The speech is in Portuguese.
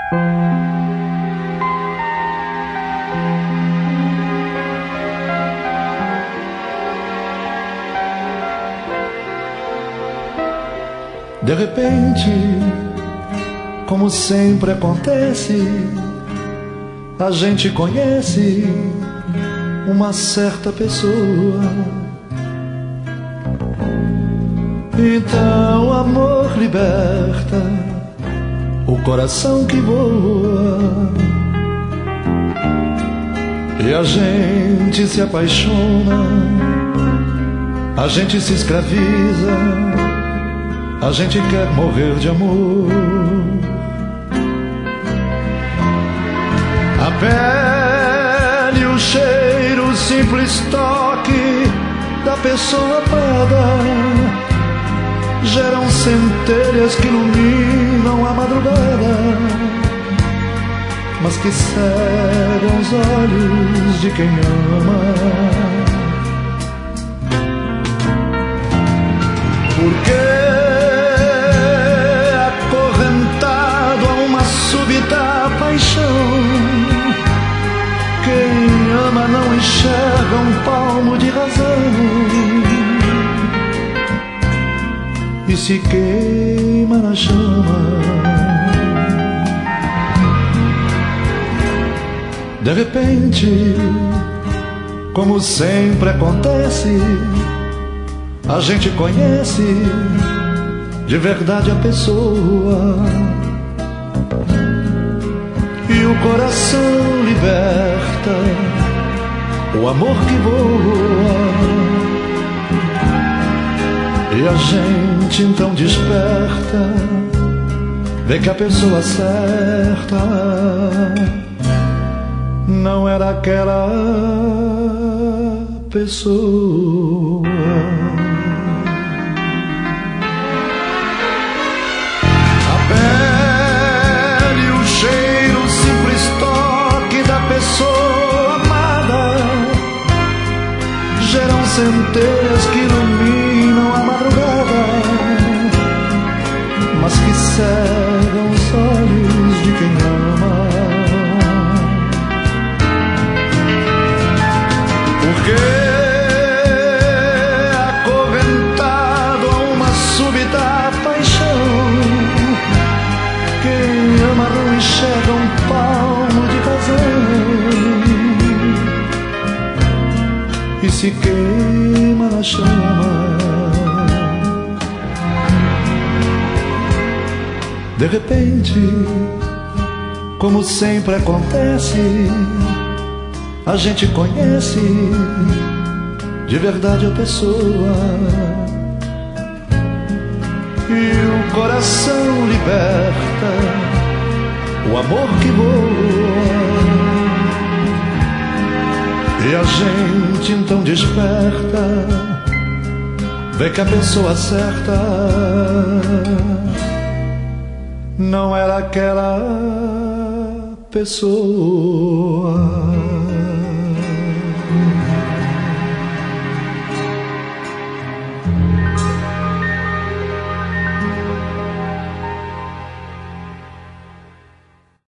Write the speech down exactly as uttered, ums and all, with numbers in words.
De repente, como sempre acontece, a gente conhece uma certa pessoa. Então o amor liberta o coração que voa, e a gente se apaixona, a gente se escraviza, a gente quer morrer de amor. A pele, o cheiro, o simples toque da pessoa amada geram centelhas que iluminam a madrugada, mas que cegam os olhos de quem ama. Porque súbita paixão, quem ama não enxerga um palmo de razão e se queima na chama. De repente, como sempre acontece, a gente conhece de verdade a pessoa, e o coração liberta o amor que voa, e a gente então desperta, vê que a pessoa certa não era aquela pessoa. Pessoa amada geram centelhas que iluminam a madrugada, mas que cegam os olhos de quem ama. Porque acorrentado a uma súbita paixão, quem ama não enxerga um palmo de razão e se queima na chama. De repente, como sempre acontece, a gente conhece de verdade a pessoa, e o coração liberta o amor que voa, e a gente então desperta, vê que a pessoa certa não era aquela pessoa.